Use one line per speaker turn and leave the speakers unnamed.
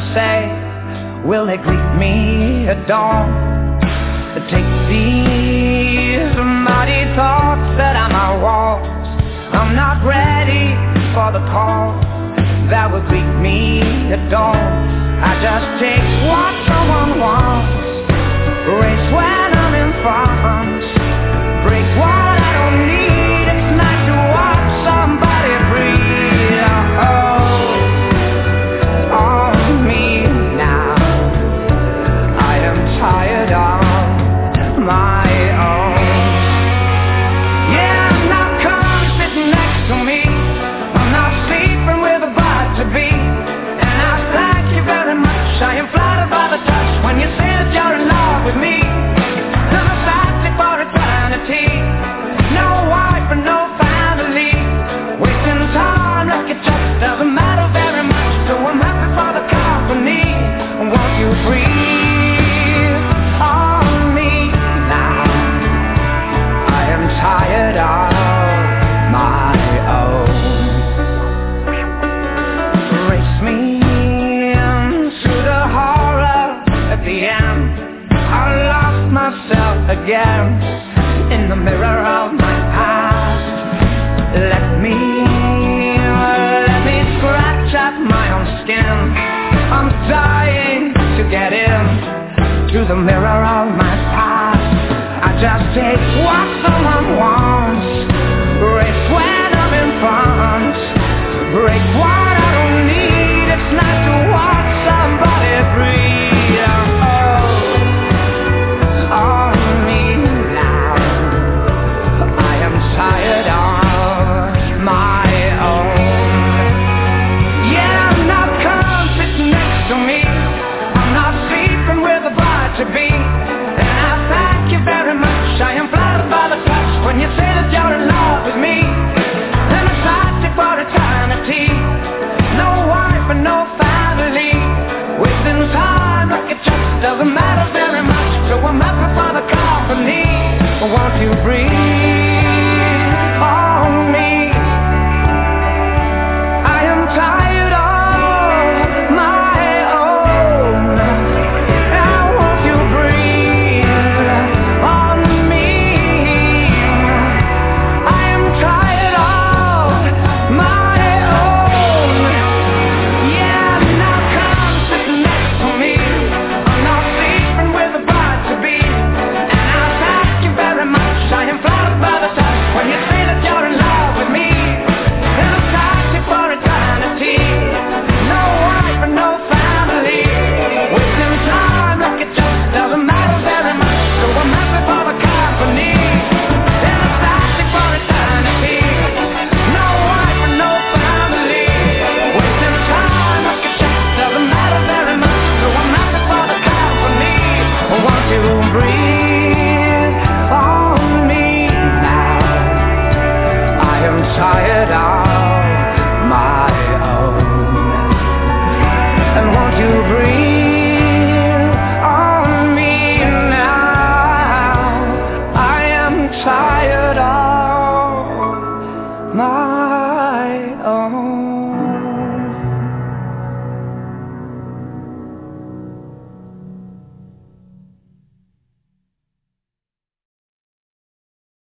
say, will they greet me at dawn? Take these mighty thoughts that are my walls. I'm not ready for the call that will greet me at dawn. I just take what someone wants, race when I'm in front, break what I don't need. It's nice to watch somebody breathe. On me now. I am tired of my own. Yeah, I'm not come sitting next to me. I'm not sleeping with a bride to be. And I thank you very much. I am flattered by the touch when you say that you're in love with me. I'm a fancy for eternity. No wife and no family. Wasting time like it just doesn't matter very much. So I'm happy for the company. Won't you breathe on me now? I am tired of my own. Race me into the horror at the end. I lost myself again in the mirror of my past. Let me scratch at my own skin. I'm dying to get in to the mirror of my past. I just take what someone wants.